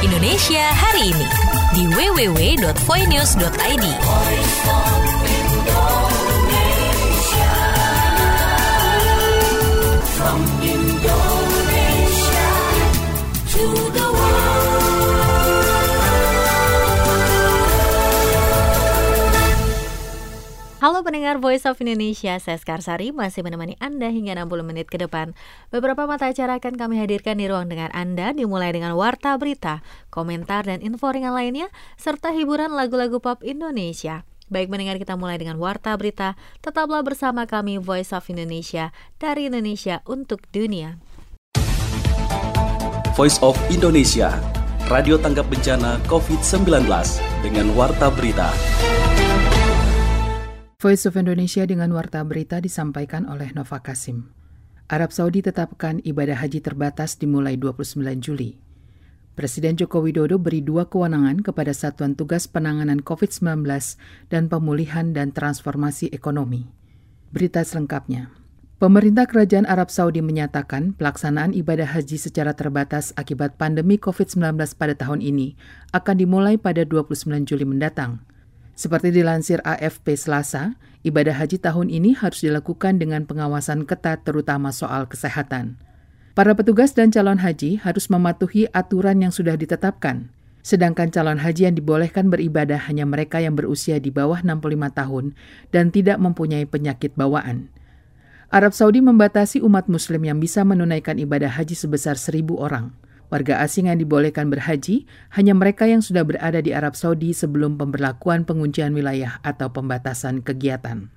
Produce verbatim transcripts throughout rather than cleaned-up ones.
Indonesia hari ini di w w w dot voinews dot i d. From Indonesia to the world. Halo pendengar Voice of Indonesia, saya Skarsari masih menemani Anda hingga enam puluh menit ke depan. Beberapa mata acara akan kami hadirkan di ruang dengar Anda, dimulai dengan warta berita, komentar dan info ringan lainnya, serta hiburan lagu-lagu pop Indonesia. Baik mendengar, kita mulai dengan warta berita. Tetaplah bersama kami Voice of Indonesia, dari Indonesia untuk dunia. Voice of Indonesia, radio tanggap bencana covid sembilan belas dengan warta berita. Voice of Indonesia dengan warta berita disampaikan oleh Nova Kasim. Arab Saudi tetapkan ibadah haji terbatas dimulai dua puluh sembilan Juli. Presiden Joko Widodo beri dua kewenangan kepada Satuan Tugas Penanganan covid sembilan belas dan Pemulihan dan Transformasi Ekonomi. Berita selengkapnya. Pemerintah Kerajaan Arab Saudi menyatakan pelaksanaan ibadah haji secara terbatas akibat pandemi covid sembilan belas pada tahun ini akan dimulai pada dua puluh sembilan Juli mendatang. Seperti dilansir A F P Selasa, ibadah haji tahun ini harus dilakukan dengan pengawasan ketat terutama soal kesehatan. Para petugas dan calon haji harus mematuhi aturan yang sudah ditetapkan. Sedangkan calon haji yang dibolehkan beribadah hanya mereka yang berusia di bawah enam puluh lima tahun dan tidak mempunyai penyakit bawaan. Arab Saudi membatasi umat muslim yang bisa menunaikan ibadah haji sebesar seribu orang. Warga asing yang dibolehkan berhaji hanya mereka yang sudah berada di Arab Saudi sebelum pemberlakuan penguncian wilayah atau pembatasan kegiatan.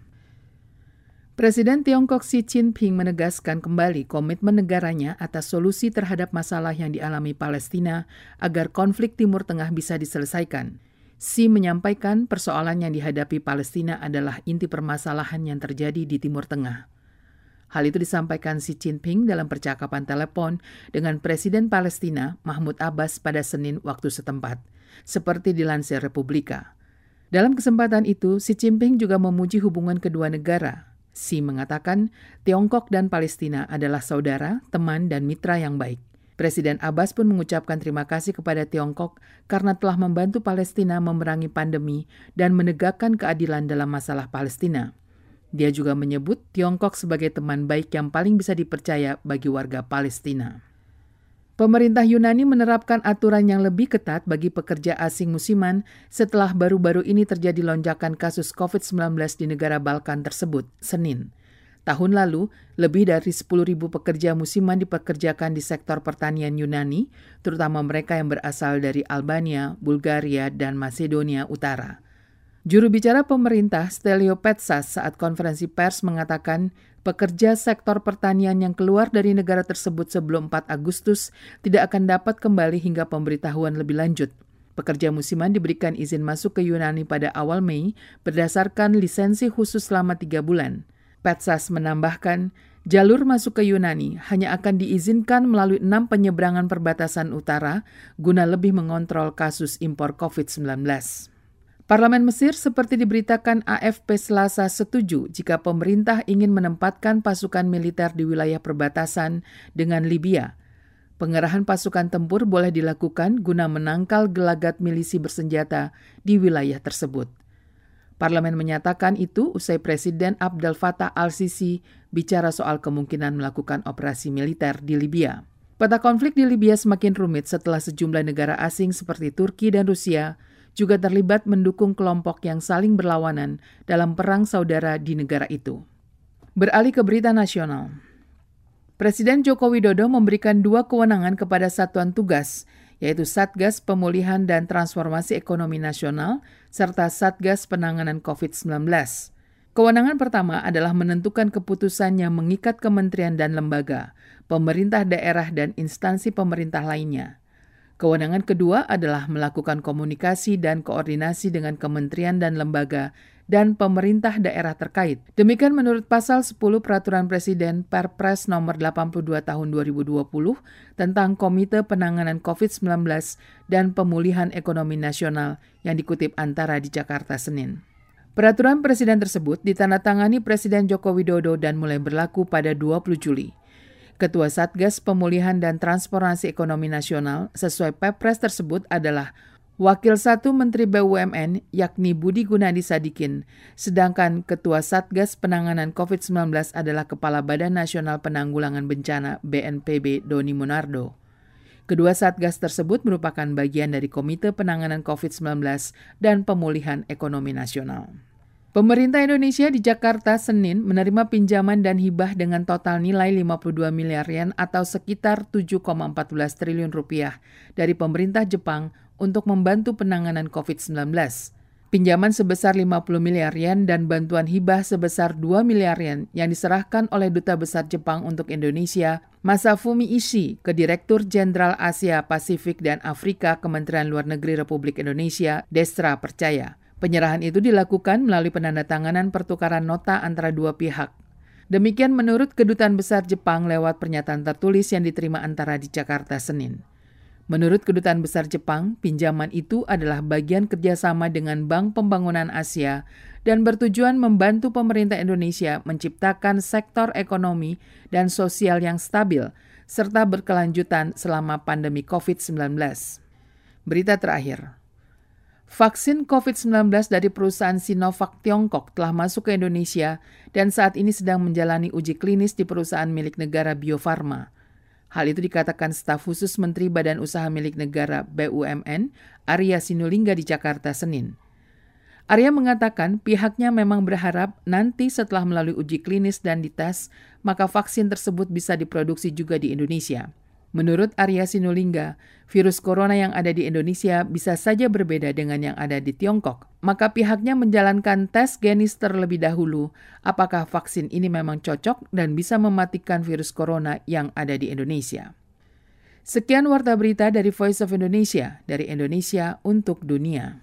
Presiden Tiongkok Xi Jinping menegaskan kembali komitmen negaranya atas solusi terhadap masalah yang dialami Palestina agar konflik Timur Tengah bisa diselesaikan. Xi menyampaikan persoalan yang dihadapi Palestina adalah inti permasalahan yang terjadi di Timur Tengah. Hal itu disampaikan Xi Jinping dalam percakapan telepon dengan Presiden Palestina Mahmud Abbas pada Senin waktu setempat, seperti dilansir Republika. Dalam kesempatan itu, Xi Jinping juga memuji hubungan kedua negara. Xi mengatakan Tiongkok dan Palestina adalah saudara, teman, dan mitra yang baik. Presiden Abbas pun mengucapkan terima kasih kepada Tiongkok karena telah membantu Palestina memerangi pandemi dan menegakkan keadilan dalam masalah Palestina. Dia juga menyebut Tiongkok sebagai teman baik yang paling bisa dipercaya bagi warga Palestina. Pemerintah Yunani menerapkan aturan yang lebih ketat bagi pekerja asing musiman setelah baru-baru ini terjadi lonjakan kasus covid sembilan belas di negara Balkan tersebut, Senin. Tahun lalu, lebih dari sepuluh ribu pekerja musiman dipekerjakan di sektor pertanian Yunani, terutama mereka yang berasal dari Albania, Bulgaria, dan Masedonia Utara. Juru bicara pemerintah Stelio Petsas saat konferensi pers mengatakan pekerja sektor pertanian yang keluar dari negara tersebut sebelum empat Agustus tidak akan dapat kembali hingga pemberitahuan lebih lanjut. Pekerja musiman diberikan izin masuk ke Yunani pada awal Mei berdasarkan lisensi khusus selama tiga bulan. Petsas menambahkan, jalur masuk ke Yunani hanya akan diizinkan melalui enam penyeberangan perbatasan utara guna lebih mengontrol kasus impor covid sembilan belas. Parlemen Mesir seperti diberitakan A F P Selasa setuju jika pemerintah ingin menempatkan pasukan militer di wilayah perbatasan dengan Libya. Pengerahan pasukan tempur boleh dilakukan guna menangkal gelagat milisi bersenjata di wilayah tersebut. Parlemen menyatakan itu usai Presiden Abdel Fattah al-Sisi bicara soal kemungkinan melakukan operasi militer di Libya. Peta konflik di Libya semakin rumit setelah sejumlah negara asing seperti Turki dan Rusia juga terlibat mendukung kelompok yang saling berlawanan dalam perang saudara di negara itu. Beralih ke berita nasional. Presiden Joko Widodo memberikan dua kewenangan kepada Satuan Tugas, yaitu Satgas Pemulihan dan Transformasi Ekonomi Nasional serta Satgas Penanganan covid sembilan belas. Kewenangan pertama adalah menentukan keputusan yang mengikat kementerian dan lembaga, pemerintah daerah dan instansi pemerintah lainnya. Kewenangan kedua adalah melakukan komunikasi dan koordinasi dengan kementerian dan lembaga dan pemerintah daerah terkait. Demikian menurut Pasal sepuluh Peraturan Presiden Perpres nomor delapan puluh dua tahun dua ribu dua puluh tentang Komite Penanganan covid sembilan belas dan Pemulihan Ekonomi Nasional yang dikutip Antara di Jakarta Senin. Peraturan Presiden tersebut ditandatangani Presiden Joko Widodo dan mulai berlaku pada dua puluh Juli. Ketua Satgas Pemulihan dan Transformasi Ekonomi Nasional sesuai Pepres tersebut adalah Wakil satu Menteri B U M N yakni Budi Gunadi Sadikin, sedangkan Ketua Satgas Penanganan covid sembilan belas adalah Kepala Badan Nasional Penanggulangan Bencana B N P B Doni Monardo. Kedua Satgas tersebut merupakan bagian dari Komite Penanganan covid sembilan belas dan Pemulihan Ekonomi Nasional. Pemerintah Indonesia di Jakarta Senin menerima pinjaman dan hibah dengan total nilai lima puluh dua miliar yen atau sekitar tujuh koma empat belas triliun rupiah dari pemerintah Jepang untuk membantu penanganan covid sembilan belas. Pinjaman sebesar lima puluh miliar yen dan bantuan hibah sebesar dua miliar yen yang diserahkan oleh Duta Besar Jepang untuk Indonesia, Masafumi Ishii, ke Direktur Jenderal Asia Pasifik dan Afrika Kementerian Luar Negeri Republik Indonesia, Destra percaya. Penyerahan itu dilakukan melalui penandatanganan pertukaran nota antara dua pihak. Demikian menurut Kedutaan Besar Jepang lewat pernyataan tertulis yang diterima antara di Jakarta Senin. Menurut Kedutaan Besar Jepang, pinjaman itu adalah bagian kerjasama dengan Bank Pembangunan Asia dan bertujuan membantu pemerintah Indonesia menciptakan sektor ekonomi dan sosial yang stabil serta berkelanjutan selama pandemi covid sembilan belas. Berita terakhir. Vaksin covid sembilan belas dari perusahaan Sinovac Tiongkok telah masuk ke Indonesia dan saat ini sedang menjalani uji klinis di perusahaan milik negara Bio Farma. Hal itu dikatakan staf khusus Menteri Badan Usaha Milik Negara B U M N, Arya Sinulinga di Jakarta Senin. Arya mengatakan pihaknya memang berharap nanti setelah melalui uji klinis dan dites, maka vaksin tersebut bisa diproduksi juga di Indonesia. Menurut Arya Sinulinga, virus corona yang ada di Indonesia bisa saja berbeda dengan yang ada di Tiongkok. Maka pihaknya menjalankan tes genis terlebih dahulu apakah vaksin ini memang cocok dan bisa mematikan virus corona yang ada di Indonesia. Sekian Warta Berita dari Voice of Indonesia, dari Indonesia untuk dunia.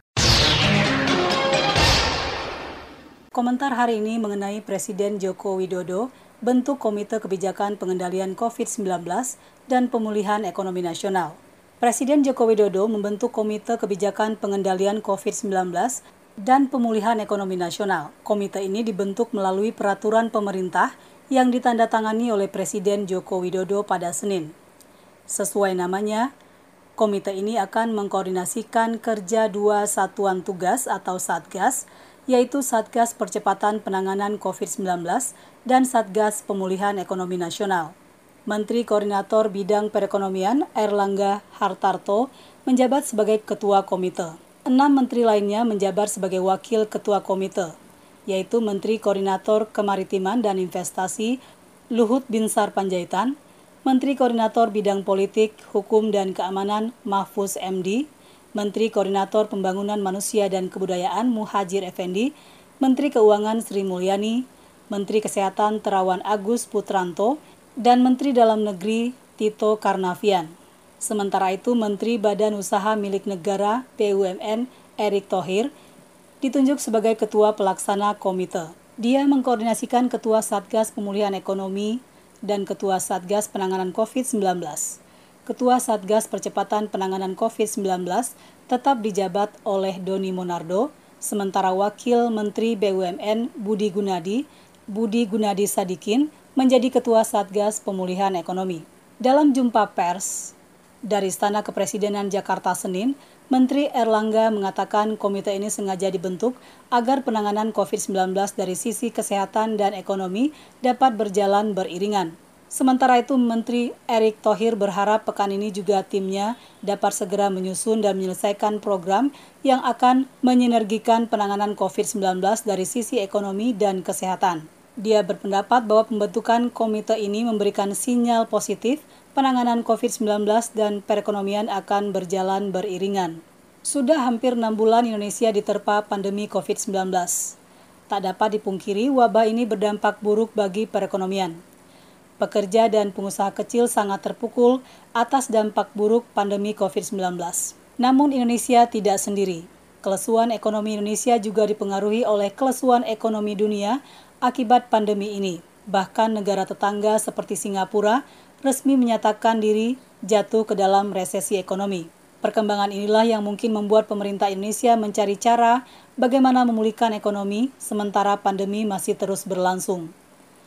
Komentar hari ini mengenai Presiden Joko Widodo bentuk Komite Kebijakan Pengendalian covid sembilan belas dan Pemulihan Ekonomi Nasional. Presiden Joko Widodo membentuk Komite Kebijakan Pengendalian covid sembilan belas dan Pemulihan Ekonomi Nasional. Komite ini dibentuk melalui peraturan pemerintah yang ditandatangani oleh Presiden Joko Widodo pada Senin. Sesuai namanya, komite ini akan mengkoordinasikan kerja dua satuan tugas atau Satgas, yaitu Satgas Percepatan Penanganan covid sembilan belas dan Satgas Pemulihan Ekonomi Nasional. Menteri Koordinator Bidang Perekonomian Airlangga Hartarto menjabat sebagai Ketua Komite. Enam menteri lainnya menjabat sebagai Wakil Ketua Komite, yaitu Menteri Koordinator Kemaritiman dan Investasi Luhut Binsar Panjaitan, Menteri Koordinator Bidang Politik, Hukum dan Keamanan Mahfuz M D, Menteri Koordinator Pembangunan Manusia dan Kebudayaan Muhajir Effendi, Menteri Keuangan Sri Mulyani, Menteri Kesehatan Terawan Agus Putranto, dan Menteri Dalam Negeri Tito Karnavian. Sementara itu, Menteri Badan Usaha Milik Negara B U M N Erick Thohir ditunjuk sebagai Ketua Pelaksana Komite. Dia mengkoordinasikan Ketua Satgas Pemulihan Ekonomi dan Ketua Satgas Penanganan covid sembilan belas. Ketua Satgas Percepatan Penanganan covid sembilan belas tetap dijabat oleh Doni Monardo, sementara Wakil Menteri B U M N Budi Gunadi, Budi Gunadi Sadikin menjadi Ketua Satgas Pemulihan Ekonomi. Dalam jumpa pers dari Istana Kepresidenan Jakarta Senin, Menteri Airlangga mengatakan komite ini sengaja dibentuk agar penanganan covid sembilan belas dari sisi kesehatan dan ekonomi dapat berjalan beriringan. Sementara itu, Menteri Erick Thohir berharap pekan ini juga timnya dapat segera menyusun dan menyelesaikan program yang akan menyinergikan penanganan covid sembilan belas dari sisi ekonomi dan kesehatan. Dia berpendapat bahwa pembentukan komite ini memberikan sinyal positif penanganan covid sembilan belas dan perekonomian akan berjalan beriringan. Sudah hampir enam bulan Indonesia diterpa pandemi covid sembilan belas. Tak dapat dipungkiri wabah ini berdampak buruk bagi perekonomian. Pekerja dan pengusaha kecil sangat terpukul atas dampak buruk pandemi covid sembilan belas. Namun Indonesia tidak sendiri. Kelesuan ekonomi Indonesia juga dipengaruhi oleh kelesuan ekonomi dunia akibat pandemi ini. Bahkan negara tetangga seperti Singapura resmi menyatakan diri jatuh ke dalam resesi ekonomi. Perkembangan inilah yang mungkin membuat pemerintah Indonesia mencari cara bagaimana memulihkan ekonomi sementara pandemi masih terus berlangsung.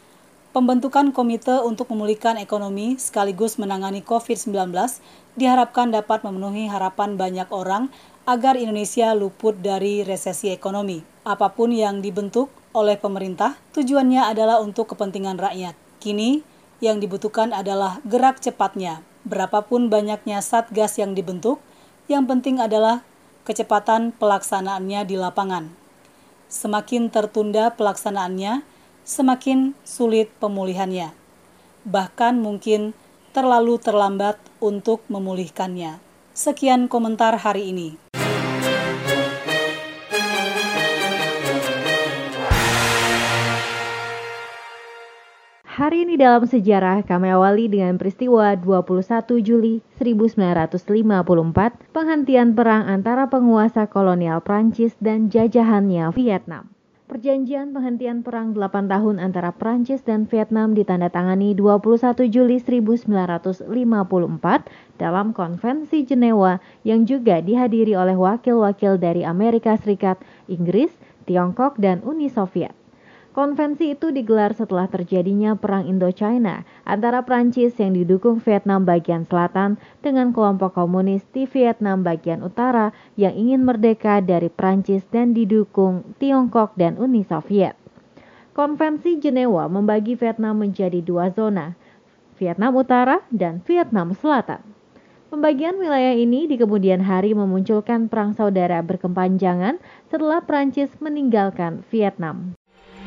Pembentukan komite untuk memulihkan ekonomi sekaligus menangani covid sembilan belas diharapkan dapat memenuhi harapan banyak orang agar Indonesia luput dari resesi ekonomi. Apapun yang dibentuk oleh pemerintah, tujuannya adalah untuk kepentingan rakyat. Kini, yang dibutuhkan adalah gerak cepatnya. Berapapun banyaknya satgas yang dibentuk, yang penting adalah kecepatan pelaksanaannya di lapangan. Semakin tertunda pelaksanaannya, semakin sulit pemulihannya. Bahkan mungkin terlalu terlambat untuk memulihkannya. Sekian komentar hari ini. Hari ini dalam sejarah kami awali dengan peristiwa dua puluh satu Juli seribu sembilan ratus lima puluh empat, penghentian perang antara penguasa kolonial Prancis dan jajahannya Vietnam. Perjanjian penghentian perang delapan tahun antara Prancis dan Vietnam ditandatangani dua puluh satu Juli seribu sembilan ratus lima puluh empat dalam Konvensi Jenewa yang juga dihadiri oleh wakil-wakil dari Amerika Serikat, Inggris, Tiongkok, dan Uni Soviet. Konvensi itu digelar setelah terjadinya Perang Indochina antara Prancis yang didukung Vietnam bagian selatan dengan kelompok komunis di Vietnam bagian utara yang ingin merdeka dari Prancis dan didukung Tiongkok dan Uni Soviet. Konvensi Jenewa membagi Vietnam menjadi dua zona, Vietnam Utara dan Vietnam Selatan. Pembagian wilayah ini di kemudian hari memunculkan perang saudara berkepanjangan setelah Prancis meninggalkan Vietnam.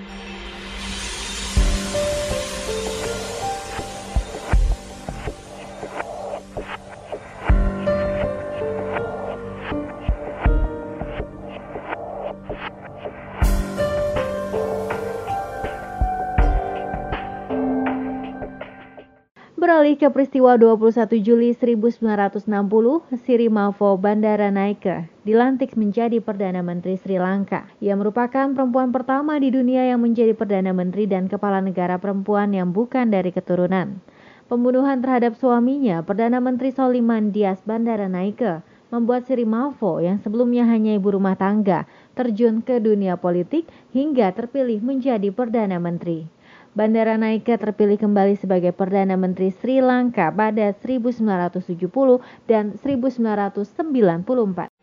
Beralih ke peristiwa dua puluh satu Juli seribu sembilan ratus enam puluh, Sirimavo Bandaranaike dilantik menjadi Perdana Menteri Sri Lanka. Ia merupakan perempuan pertama di dunia yang menjadi Perdana Menteri dan kepala negara perempuan yang bukan dari keturunan. Pembunuhan terhadap suaminya, Perdana Menteri Soliman Dias Bandaranaike, membuat Sirimavo yang sebelumnya hanya ibu rumah tangga terjun ke dunia politik hingga terpilih menjadi Perdana Menteri. Bandaranaike terpilih kembali sebagai Perdana Menteri Sri Lanka pada seribu sembilan ratus tujuh puluh dan seribu sembilan ratus sembilan puluh empat.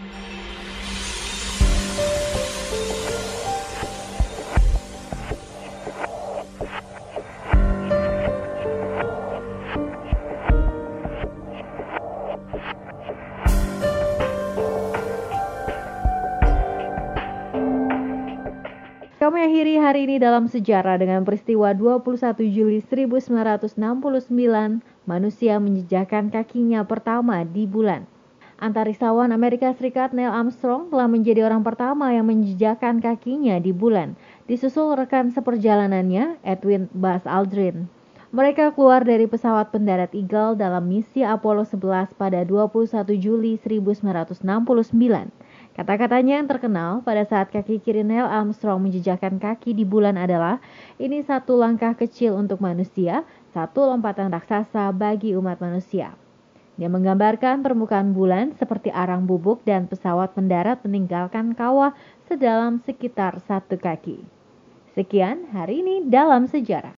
Kami akhiri hari ini dalam sejarah dengan peristiwa dua puluh satu Juli seribu sembilan ratus enam puluh sembilan, manusia menjejakkan kakinya pertama di bulan. Antarisawan Amerika Serikat Neil Armstrong telah menjadi orang pertama yang menjejakkan kakinya di bulan, disusul rekan seperjalanannya Edwin Buzz Aldrin. Mereka keluar dari pesawat pendarat Eagle dalam misi Apollo sebelas pada dua puluh satu Juli seribu sembilan ratus enam puluh sembilan. Kata-katanya yang terkenal pada saat kaki kiri Neil Armstrong menjejakkan kaki di bulan adalah, "Ini satu langkah kecil untuk manusia, satu lompatan raksasa bagi umat manusia." Dia menggambarkan permukaan bulan seperti arang bubuk dan pesawat mendarat meninggalkan kawah sedalam sekitar satu kaki. Sekian hari ini dalam sejarah.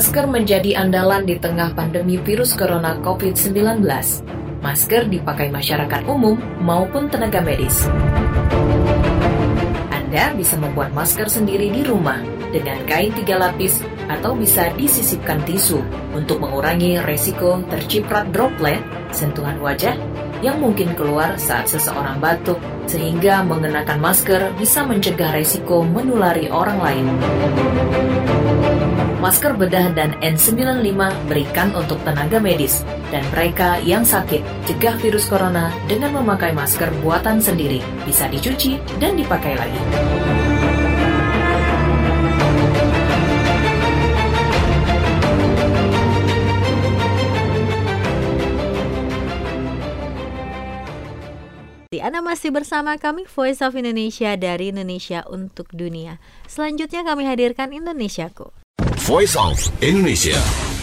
Masker menjadi andalan di tengah pandemi virus corona covid sembilan belas. Masker dipakai masyarakat umum maupun tenaga medis. Anda bisa membuat masker sendiri di rumah dengan kain tiga lapis atau bisa disisipkan tisu untuk mengurangi resiko terciprat droplet sentuhan wajah yang mungkin keluar saat seseorang batuk, sehingga mengenakan masker bisa mencegah resiko menulari orang lain. Masker bedah dan N sembilan puluh lima berikan untuk tenaga medis dan mereka yang sakit. Cegah virus corona dengan memakai masker buatan sendiri, bisa dicuci dan dipakai lagi. Anda masih bersama kami Voice of Indonesia dari Indonesia untuk Dunia. Selanjutnya kami hadirkan Indonesiaku. Voice of Indonesia.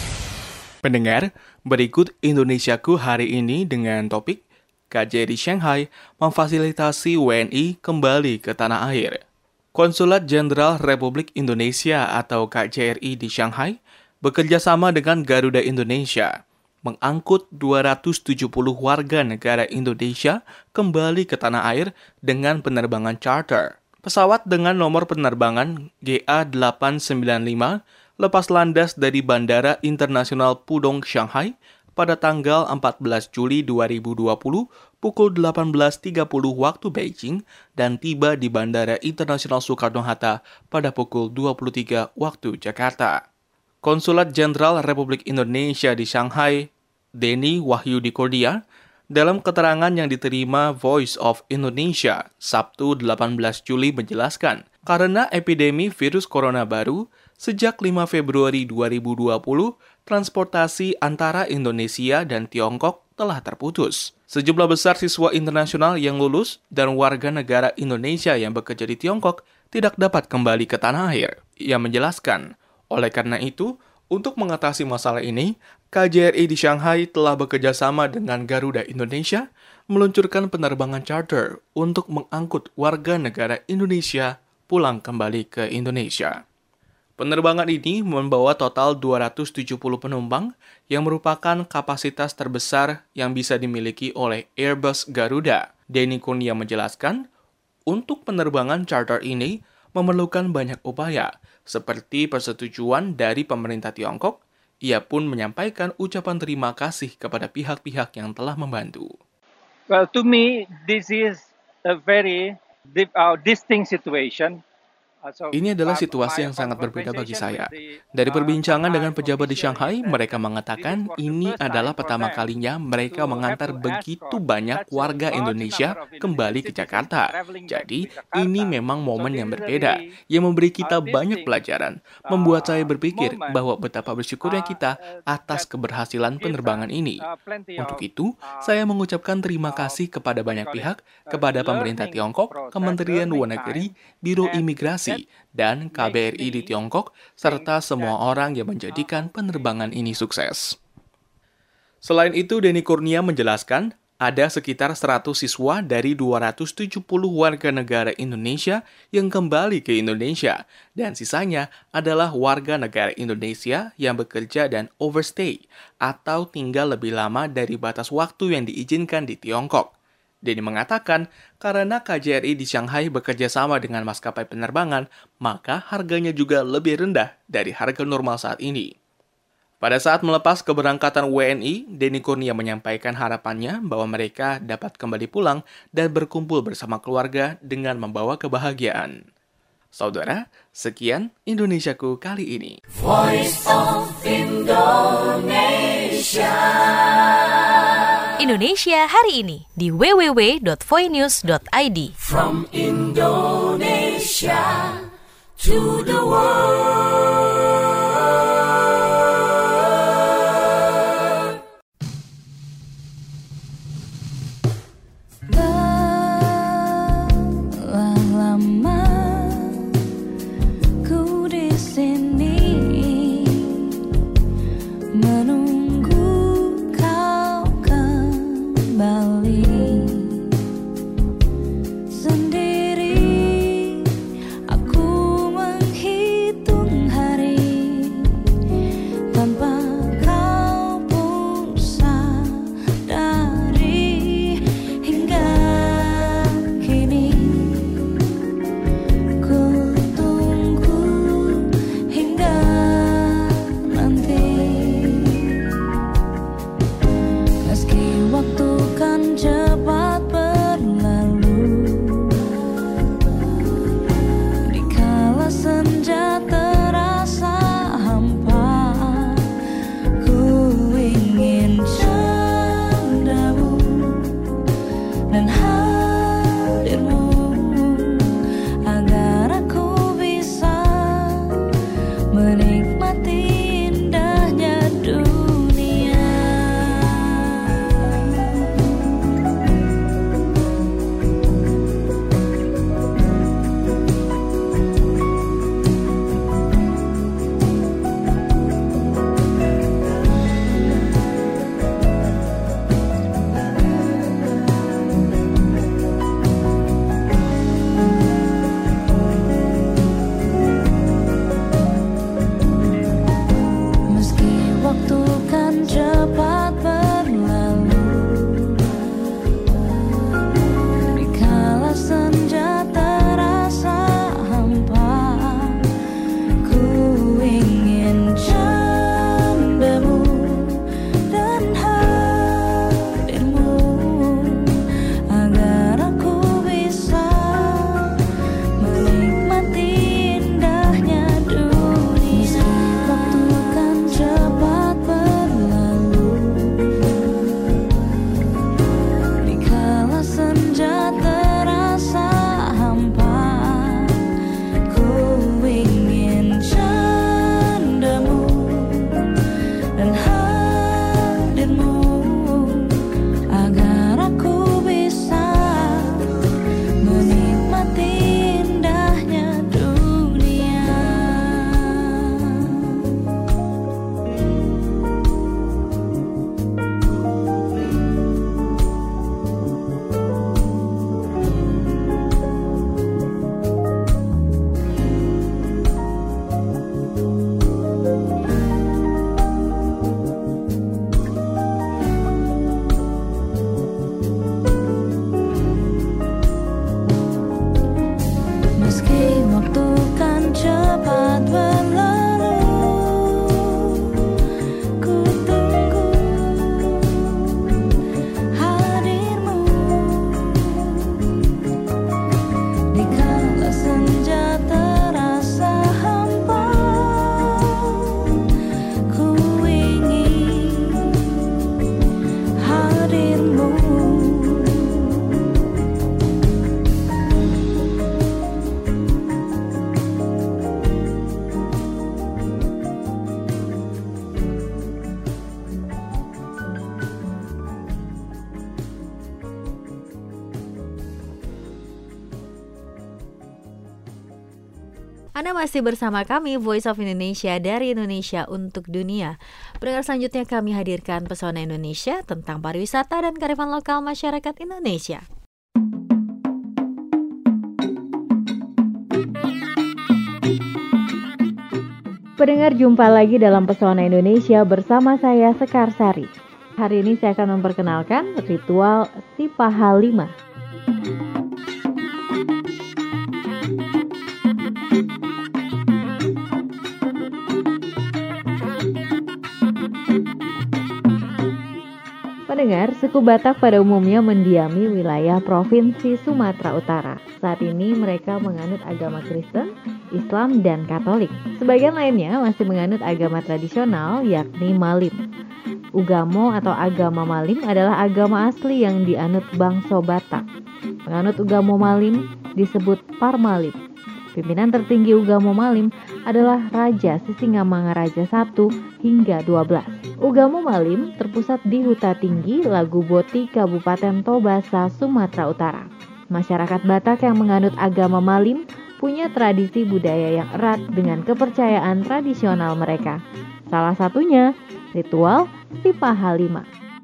Pendengar, berikut Indonesiaku hari ini dengan topik K J R I Shanghai memfasilitasi W N I kembali ke tanah air. Konsulat Jenderal Republik Indonesia atau K J R I di Shanghai bekerja sama dengan Garuda Indonesia mengangkut dua ratus tujuh puluh warga negara Indonesia kembali ke tanah air dengan penerbangan charter. Pesawat dengan nomor penerbangan G A delapan sembilan lima lepas landas dari Bandara Internasional Pudong, Shanghai pada tanggal empat belas Juli dua ribu dua puluh pukul delapan belas tiga puluh waktu Beijing dan tiba di Bandara Internasional Soekarno-Hatta pada pukul dua puluh tiga waktu Jakarta. Konsulat Jenderal Republik Indonesia di Shanghai, Denny Wahyudi Kurnia, dalam keterangan yang diterima Voice of Indonesia Sabtu delapan belas Juli menjelaskan, karena epidemi virus corona baru, sejak lima Februari dua ribu dua puluh, transportasi antara Indonesia dan Tiongkok telah terputus. Sejumlah besar siswa internasional yang lulus dan warga negara Indonesia yang bekerja di Tiongkok tidak dapat kembali ke tanah air. Ia menjelaskan, oleh karena itu, untuk mengatasi masalah ini, K J R I di Shanghai telah bekerja sama dengan Garuda Indonesia meluncurkan penerbangan charter untuk mengangkut warga negara Indonesia pulang kembali ke Indonesia. Penerbangan ini membawa total dua ratus tujuh puluh penumpang yang merupakan kapasitas terbesar yang bisa dimiliki oleh Airbus Garuda. Denny Kurnia menjelaskan, untuk penerbangan charter ini memerlukan banyak upaya, seperti persetujuan dari pemerintah Tiongkok. Ia pun menyampaikan ucapan terima kasih kepada pihak-pihak yang telah membantu. Well, to me, this is a very deep, uh, distinct situation. Ini adalah situasi yang sangat berbeda bagi saya. Dari perbincangan dengan pejabat di Shanghai, mereka mengatakan ini adalah pertama kalinya mereka mengantar begitu banyak warga Indonesia kembali ke Jakarta. Jadi, ini memang momen yang berbeda, yang memberi kita banyak pelajaran, membuat saya berpikir bahwa betapa bersyukurnya kita atas keberhasilan penerbangan ini. Untuk itu, saya mengucapkan terima kasih kepada banyak pihak, kepada pemerintah Tiongkok, Kementerian Luar Negeri, Biro Imigrasi, dan K B R I di Tiongkok, serta semua orang yang menjadikan penerbangan ini sukses. Selain itu, Denny Kurnia menjelaskan, ada sekitar seratus siswa dari dua ratus tujuh puluh warga negara Indonesia yang kembali ke Indonesia, dan sisanya adalah warga negara Indonesia yang bekerja dan overstay, atau tinggal lebih lama dari batas waktu yang diizinkan di Tiongkok. Denny mengatakan, karena K J R I di Shanghai bekerja sama dengan maskapai penerbangan, maka harganya juga lebih rendah dari harga normal saat ini. Pada saat melepas keberangkatan W N I, Denny Kurnia menyampaikan harapannya bahwa mereka dapat kembali pulang dan berkumpul bersama keluarga dengan membawa kebahagiaan. Saudara, sekian Indonesiaku kali ini. Voice of Indonesia. Indonesia hari ini di w w w dot voinews dot i d. From Indonesia to the world. Telah lama ku di sini menunggu kau kembali. Sendiri aku menghitung hari Anda masih bersama kami, Voice of Indonesia dari Indonesia untuk Dunia. Pendengar, selanjutnya kami hadirkan Pesona Indonesia tentang pariwisata dan kearifan lokal masyarakat Indonesia. Pendengar, jumpa lagi dalam Pesona Indonesia bersama saya Sekar Sari. Hari ini saya akan memperkenalkan ritual Sipahalima. Pendengar, suku Batak pada umumnya mendiami wilayah Provinsi Sumatera Utara. Saat ini mereka menganut agama Kristen, Islam, dan Katolik. Sebagian lainnya masih menganut agama tradisional, yakni Malim. Ugamo atau agama Malim adalah agama asli yang dianut bangsa Batak. Penganut Ugamo Malim disebut Parmalim. Pimpinan tertinggi Ugamo Malim adalah Raja Sisingamangaraja satu hingga dua belas. Ugamo Malim terpusat di Huta Tinggi, Laguboti, Kabupaten Tobasa, Sumatera Utara. Masyarakat Batak yang menganut agama Malim punya tradisi budaya yang erat dengan kepercayaan tradisional mereka. Salah satunya ritual Sipahalima.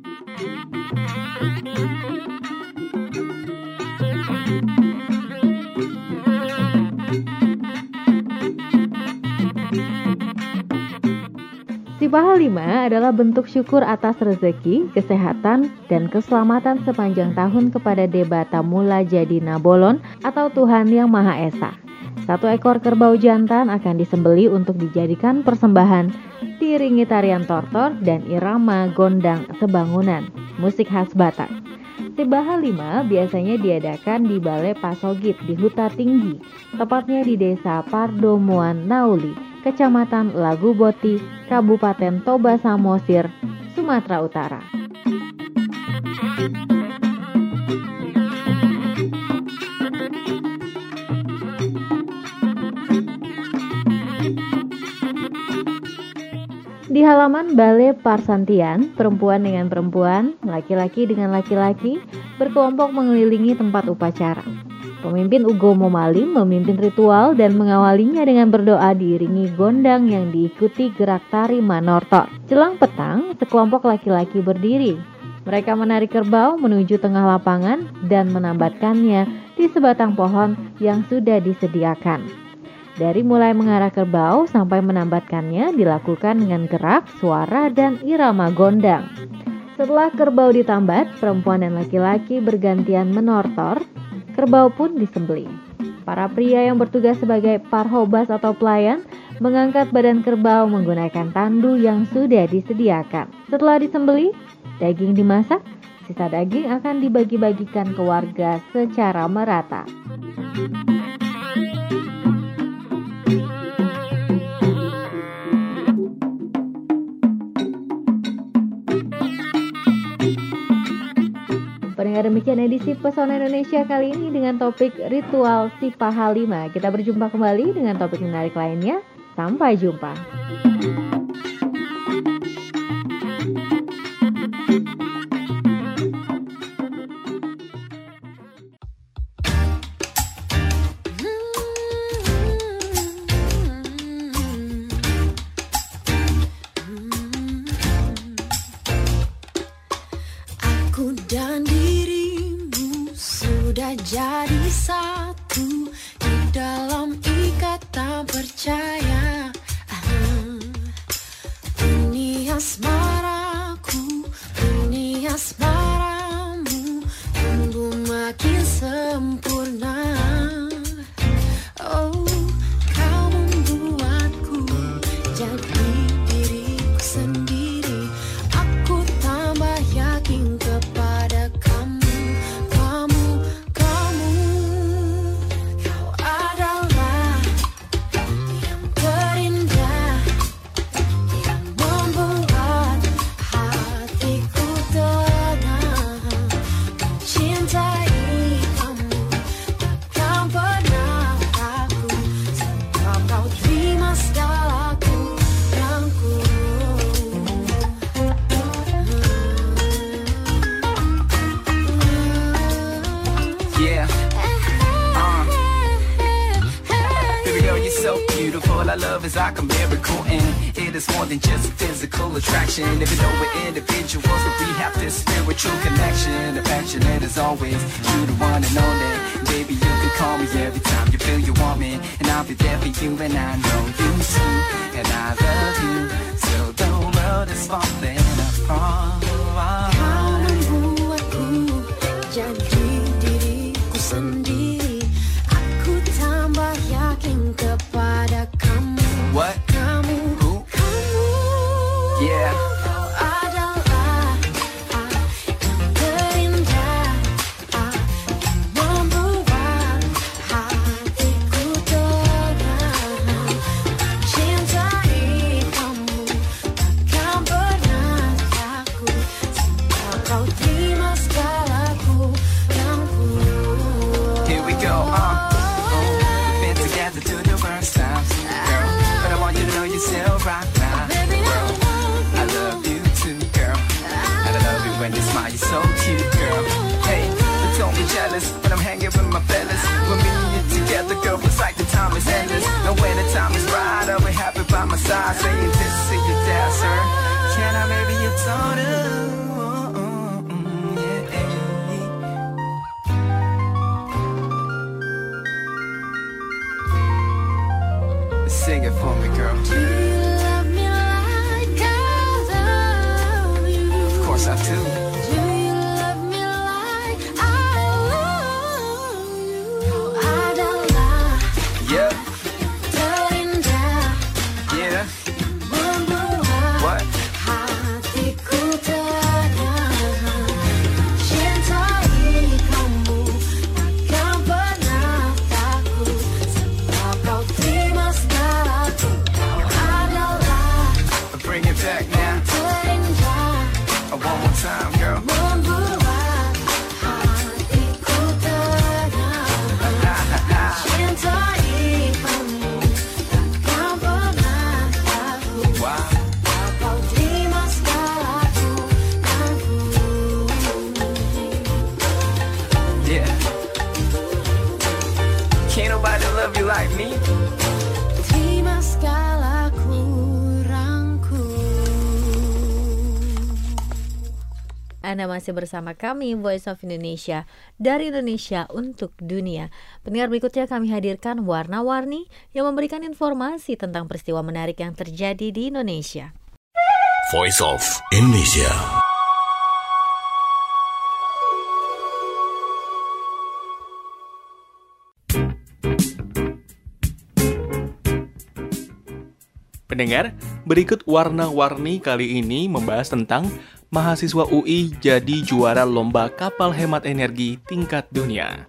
Sipahalima adalah bentuk syukur atas rezeki, kesehatan, dan keselamatan sepanjang tahun kepada Debata Mula Jadi Nabolon atau Tuhan Yang Maha Esa. Satu ekor kerbau jantan akan disembeli untuk dijadikan persembahan, diiringi tarian tortor dan irama gondang sebangunan, musik khas Batak. Sipahalima biasanya diadakan di Balai Pasogit di Huta Tinggi, tepatnya di Desa Pardomuan Nauli, Kecamatan Laguboti, Kabupaten Toba Samosir, Sumatera Utara. Di halaman Balai Parsantian, perempuan dengan perempuan, laki-laki dengan laki-laki, berkelompok mengelilingi tempat upacara. Pemimpin Ugamo Malim memimpin ritual dan mengawalinya dengan berdoa diiringi gondang yang diikuti gerak tari manortor. Jelang petang, sekelompok laki-laki berdiri. Mereka menarik kerbau menuju tengah lapangan dan menambatkannya di sebatang pohon yang sudah disediakan. Dari mulai mengarah kerbau sampai menambatkannya dilakukan dengan gerak, suara, dan irama gondang. Setelah kerbau ditambat, perempuan dan laki-laki bergantian menortor. Kerbau pun disembelih. Para pria yang bertugas sebagai parhobas atau pelayan mengangkat badan kerbau menggunakan tandu yang sudah disediakan. Setelah disembelih, daging dimasak, sisa daging akan dibagi-bagikan ke warga secara merata. Pendengar, demikian edisi Pesona Indonesia kali ini dengan topik ritual Sipahalima. Kita berjumpa kembali dengan topik menarik lainnya. Sampai jumpa. Aku dan dirimu sudah jadi satu di dalam ikatan percaya. Ah, ini asmaraku, ini asmaramu, tumbuh makin sempurna. Oh, kau membuatku jadi diriku sendiri. Aku tambah yakin kepada kamu, kamu, kamu. Kau adalah yang our love is like a miracle, and it is more than just physical attraction. Even though we're individuals, but we have this spiritual connection. Affectionate as always, you're the one and only. Baby, you can call me every time you feel you want me, and I'll be there for you, and I know you too. And I love you, so the world is falling apart. Kau membuatku jadi diriku sendiri. Aku tambah yakin kepada kamu. What? Kamu, Who? kamu. Yeah. Kau adalah ah, yang terindah, ah, yang membuat hatiku tenang. Cintai kamu takkan pernah takut, sebab kau terima segalaku yang ku. Here we go, uh. Oh, we've been together through the worst times, girl. But I want you to know you're still right now, girl. I love you too, girl. And I love it when you smile, you're so cute, girl. Hey, but don't be jealous when I'm hanging with my fellas. When me and you together, girl, it's like the time is endless. And when the time is right, I'll be happy by my side, saying this to your dad, sir. Can I marry your daughter? Oh, oh, mm, yeah, yeah. Sing it for me, girl. Do you love me like I love you? Of course I do. Do you love me like I love you? Kau adalah Yeah, terindah, yeah. membuat What? hatiku tenang. Cintai kamu takkan pernah takut, sebab kau terima segalaku. Kau adalah Bring it back now. terindah, Uh, One more time, girl. membuat hatiku tenang. Cintai kamu takkan pernah takut, Wow. sebab kau terima segalaku yang ku. Yeah. Can't nobody love you like me. Terima segala kurangku. Anda masih bersama kami Voice of Indonesia dari Indonesia untuk dunia. Pendengar, berikutnya kami hadirkan warna-warni yang memberikan informasi tentang peristiwa menarik yang terjadi di Indonesia. Voice of Indonesia. Pendengar, berikut warna-warni kali ini membahas tentang mahasiswa U I jadi juara lomba kapal hemat energi tingkat dunia.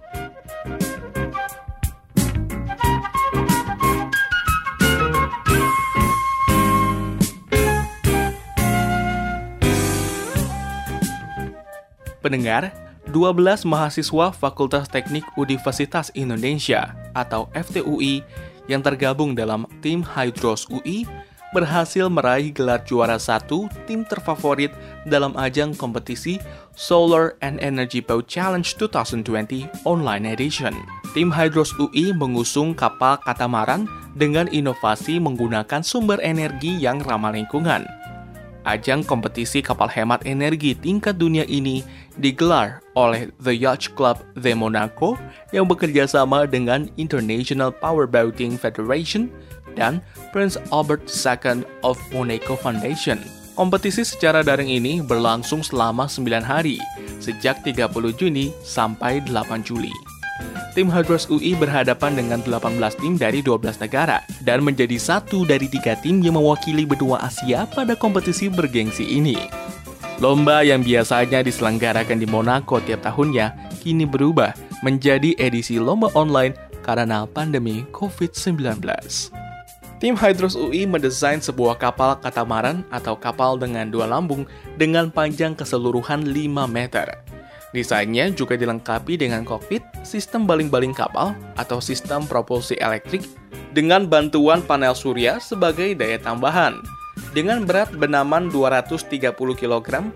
Pendengar, dua belas mahasiswa Fakultas Teknik Universitas Indonesia atau F T U I yang tergabung dalam tim Hydros U I berhasil meraih gelar juara satu tim terfavorit dalam ajang kompetisi Solar and Energy Boat Challenge dua ribu dua puluh Online Edition. Tim Hydros U I mengusung kapal katamaran dengan inovasi menggunakan sumber energi yang ramah lingkungan. Ajang kompetisi kapal hemat energi tingkat dunia ini digelar oleh The Yacht Club de Monaco yang bekerja sama dengan International Powerboating Federation dan Prince Albert the Second of Monaco Foundation. Kompetisi secara daring ini berlangsung selama sembilan hari, sejak tiga puluh Juni sampai delapan Juli. Tim Hydros U I berhadapan dengan delapan belas tim dari dua belas negara dan menjadi satu dari tiga tim yang mewakili benua Asia pada kompetisi bergengsi ini. Lomba yang biasanya diselenggarakan di Monaco tiap tahunnya kini berubah menjadi edisi lomba online karena pandemi covid sembilan belas. Tim Hydros U I mendesain sebuah kapal katamaran atau kapal dengan dua lambung dengan panjang keseluruhan lima meter. Desainnya juga dilengkapi dengan kokpit, sistem baling-baling kapal atau sistem propulsi elektrik dengan bantuan panel surya sebagai daya tambahan. Dengan berat benaman dua ratus tiga puluh kilogram,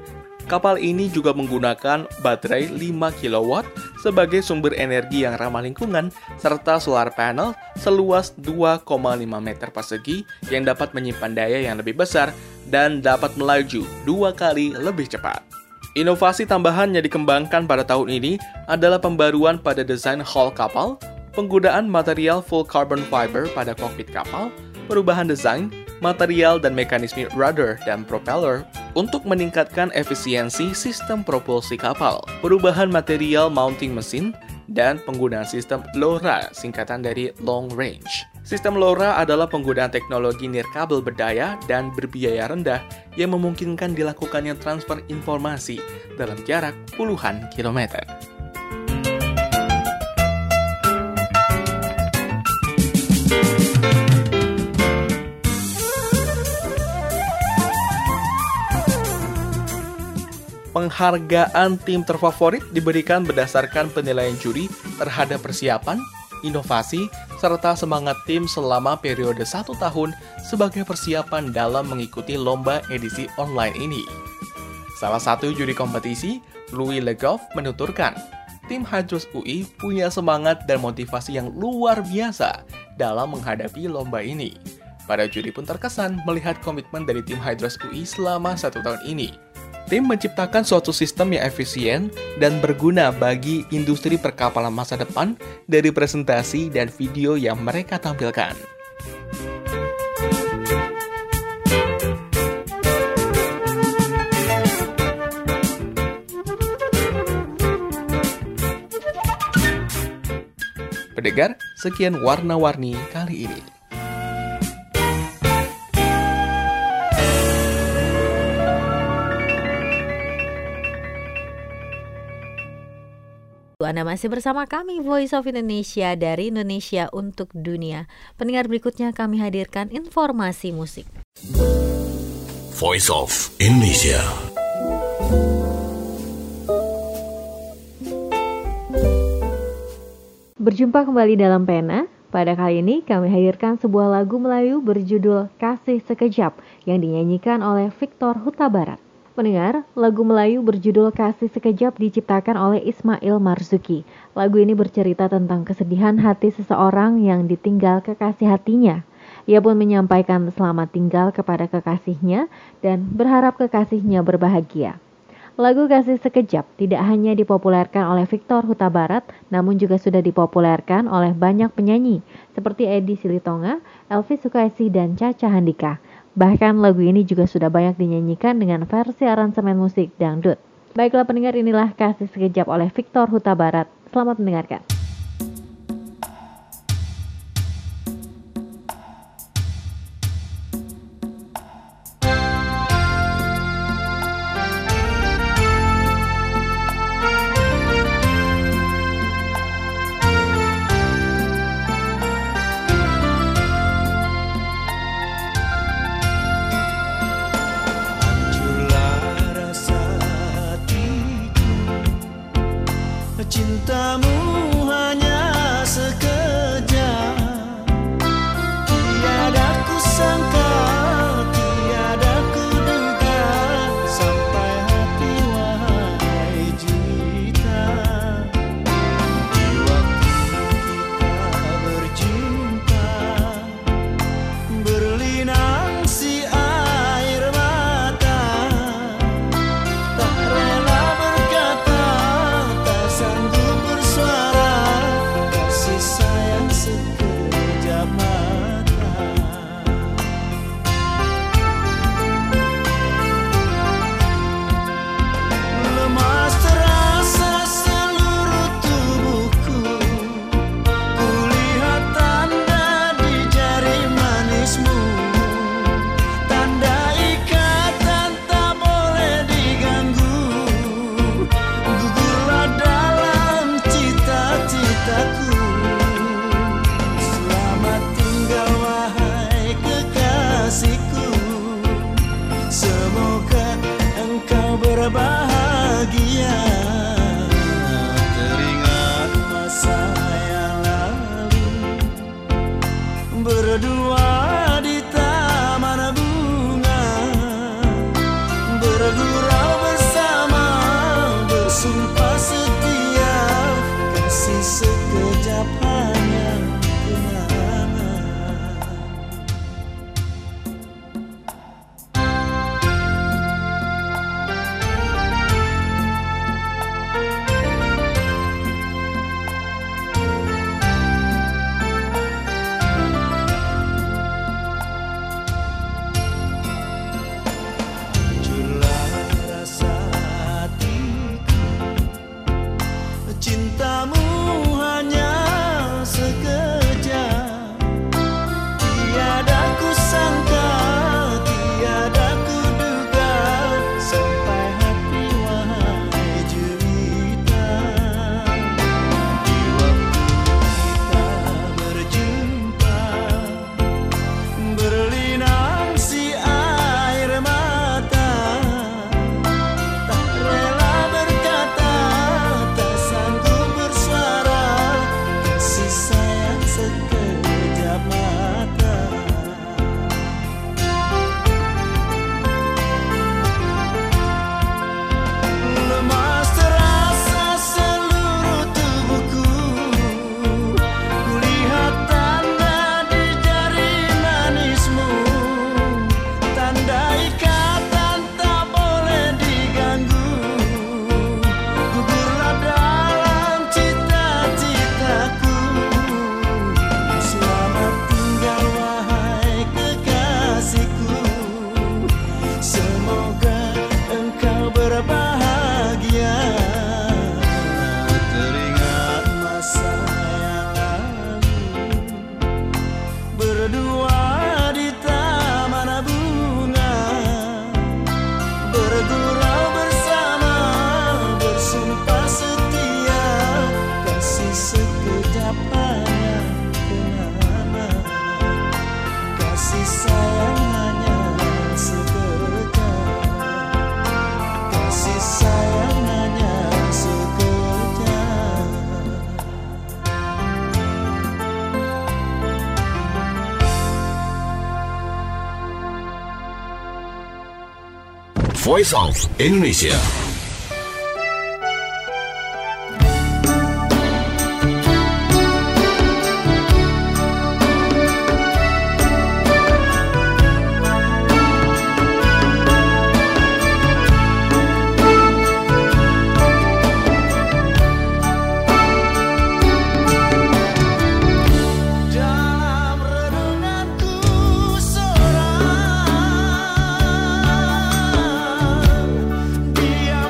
Kapal ini juga menggunakan baterai lima kilowatt sebagai sumber energi yang ramah lingkungan, serta solar panel seluas dua koma lima meter persegi yang dapat menyimpan daya yang lebih besar dan dapat melaju dua kali lebih cepat. Inovasi tambahan yang dikembangkan pada tahun ini adalah pembaruan pada desain hull kapal, penggunaan material full carbon fiber pada kokpit kapal, perubahan desain, material dan mekanisme rudder dan propeller untuk meningkatkan efisiensi sistem propulsi kapal, perubahan material mounting mesin, dan penggunaan sistem LoRa, singkatan dari Long Range. Sistem LoRa adalah penggunaan teknologi nirkabel berdaya dan berbiaya rendah yang memungkinkan dilakukannya transfer informasi dalam jarak puluhan kilometer. Penghargaan tim terfavorit diberikan berdasarkan penilaian juri terhadap persiapan, inovasi, serta semangat tim selama periode satu tahun sebagai persiapan dalam mengikuti lomba edisi online ini. Salah satu juri kompetisi, Louis Legoff, menuturkan, tim Hydros U I punya semangat dan motivasi yang luar biasa dalam menghadapi lomba ini. Para juri pun terkesan melihat komitmen dari tim Hydros U I selama satu tahun ini. Tim menciptakan suatu sistem yang efisien dan berguna bagi industri perkapalan masa depan dari presentasi dan video yang mereka tampilkan. Pendengar, sekian warna-warni kali ini. Anda masih bersama kami Voice of Indonesia dari Indonesia untuk Dunia. Pendengar, berikutnya kami hadirkan informasi musik. Voice of Indonesia. Berjumpa kembali dalam Pena. Pada kali ini kami hadirkan sebuah lagu Melayu berjudul Kasih Sekejap yang dinyanyikan oleh Victor Huta Barat. Pendengar, lagu Melayu berjudul Kasih Sekejap diciptakan oleh Ismail Marzuki. Lagu ini bercerita tentang kesedihan hati seseorang yang ditinggal kekasih hatinya. Ia pun menyampaikan selamat tinggal kepada kekasihnya dan berharap kekasihnya berbahagia. Lagu Kasih Sekejap tidak hanya dipopulerkan oleh Victor Huta Barat, namun juga sudah dipopulerkan oleh banyak penyanyi seperti Edi Silitonga, Elvi Sukaesih, dan Caca Handika. Bahkan lagu ini juga sudah banyak dinyanyikan dengan versi aransemen musik dangdut. Baiklah pendengar, inilah Kasih Sekejap oleh Victor Huta Barat. Selamat mendengarkan. Cintamu kasih sekejap hanya kenangan. Jujurlah rasa hatiku, cintamu hanya sekejap. Tiada ku sangka, tiada ku duga, sampai hati wahai jelita. Di waktu kita berjumpa, berlinang si air mata. Tak rela berkata, tak sanggup bersuara, kasih sayang sekejap mata. Lemas terasa seluruh tubuhku, kulihat tanda di jari manismu, tanda ikatan tak boleh diganggu. Gugurlah dalam cita-citaku, selamat tinggal wahai kekasihku. Semoga engkau berbahagia, teringat masa yang lalu, berdua di taman bunga, bergurau bersama, bersumpah setia, kasih sekejap hanya kenangan, kasih sayang hanya sekejap, kasih sayang hanya sekejap. Voice of Indonesia. Dalam renunganku seorang, diam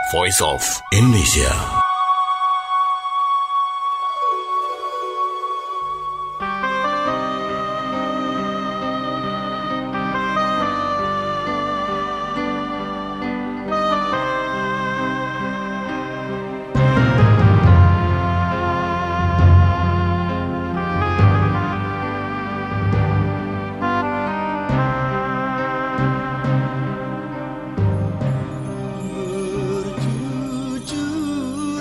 Voice of Indonesia. Berjujur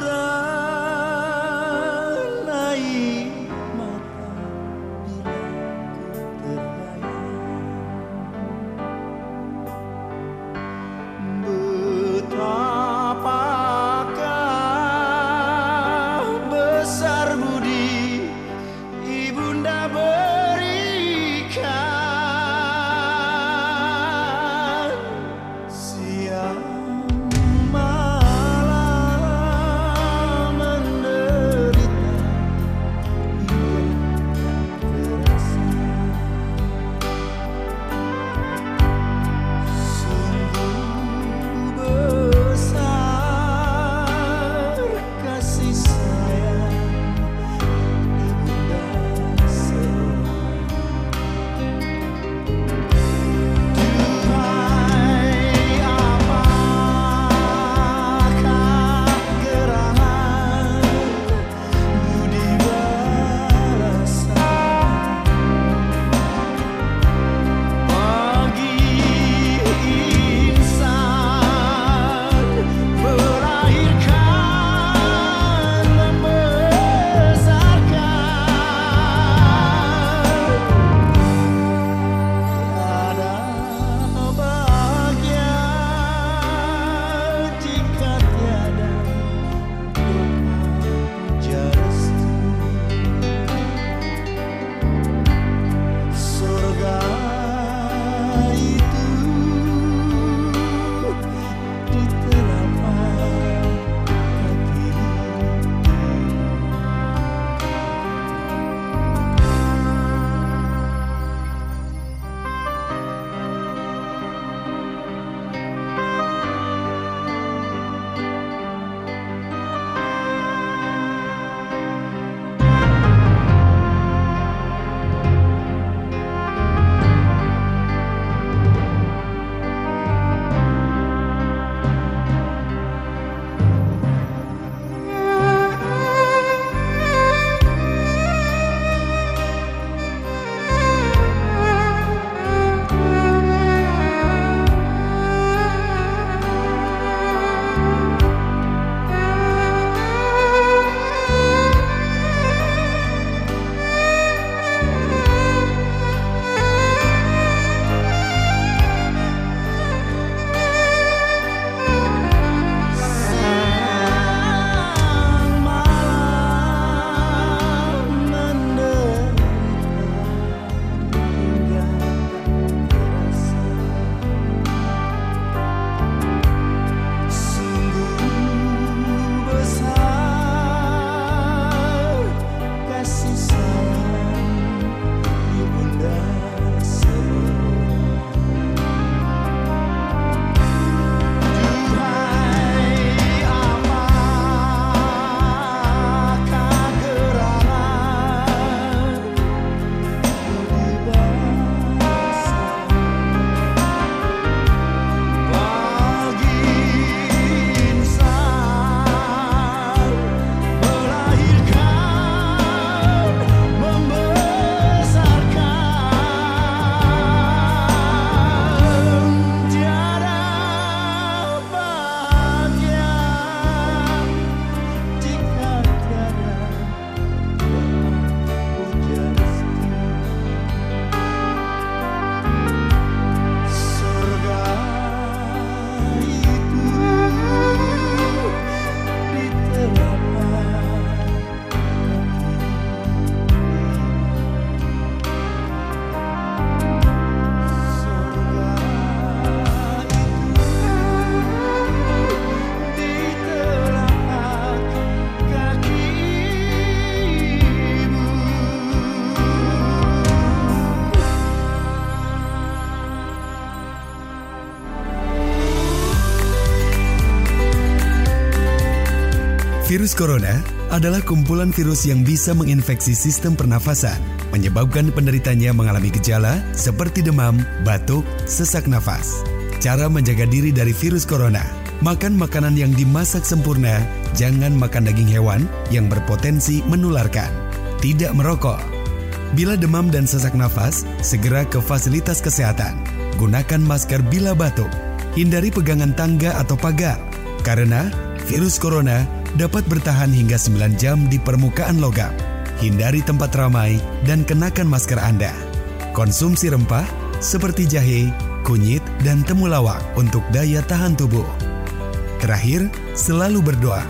Virus corona adalah kumpulan virus yang bisa menginfeksi sistem pernafasan, menyebabkan penderitanya mengalami gejala seperti demam, batuk, sesak nafas. Cara menjaga diri dari virus corona: makan makanan yang dimasak sempurna, jangan makan daging hewan yang berpotensi menularkan. Tidak merokok. Bila demam dan sesak nafas, segera ke fasilitas kesehatan. Gunakan masker bila batuk. Hindari pegangan tangga atau pagar, karena virus corona dapat bertahan hingga sembilan jam di permukaan logam. Hindari tempat ramai dan kenakan masker Anda. Konsumsi rempah seperti jahe, kunyit, dan temulawak untuk daya tahan tubuh. Terakhir, selalu berdoa.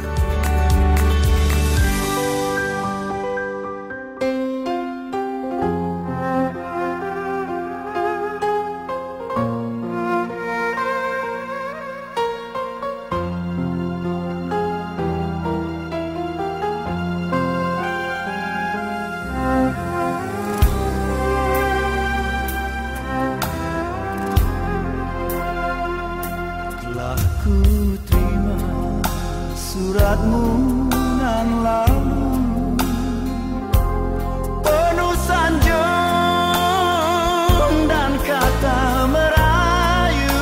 Suratmu nan lalu penuh sanjung dan kata merayu,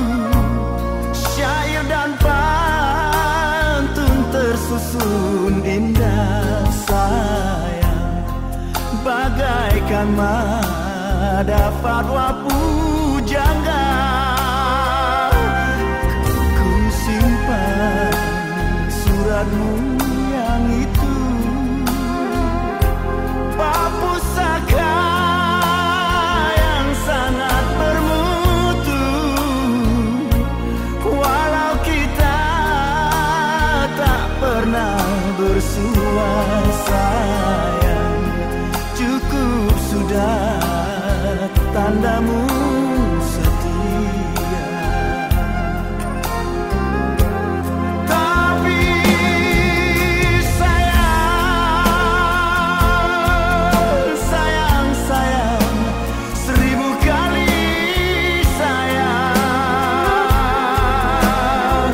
syair dan pantun tersusun indah sayang, bagaikan mada fatwa pujangga. Ku simpan suratmu yang itu, bak pusaka yang sangat bermutu. Walau kita tak pernah bersua sayang, cukup sudah tandamu setia. Tapi sayang, sayang, sayang, seribu kali sayang,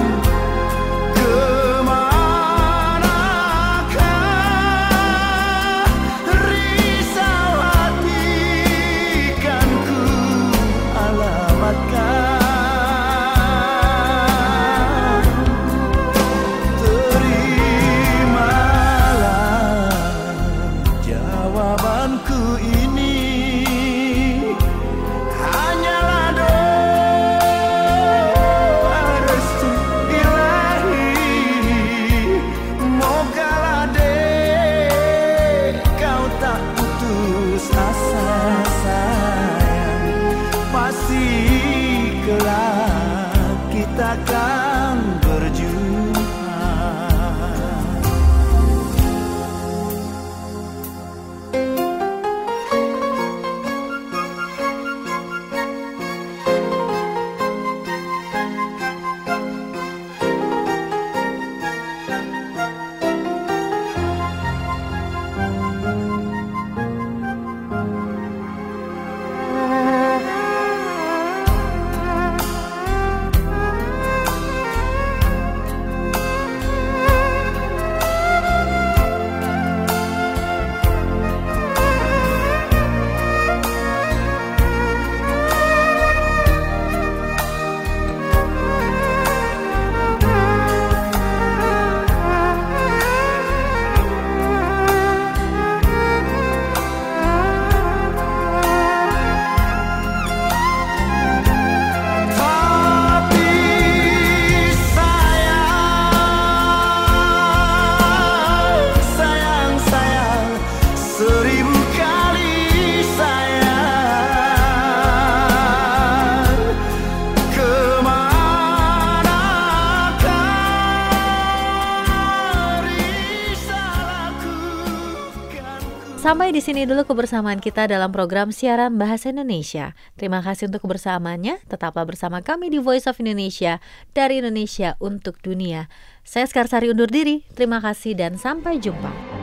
kemanakah risau hati kan ku alamatkan. Terimalah jawabanku ini, hanyalah doa restu ilahi. Mogalah dek kau tak putus asa sayang, pasti kelak kita akan berjumpa. Sampai di sini dulu kebersamaan kita dalam program siaran Bahasa Indonesia. Terima kasih untuk kebersamaannya. Tetaplah bersama kami di Voice of Indonesia, dari Indonesia untuk dunia. Saya Skarsari undur diri. Terima kasih dan sampai jumpa.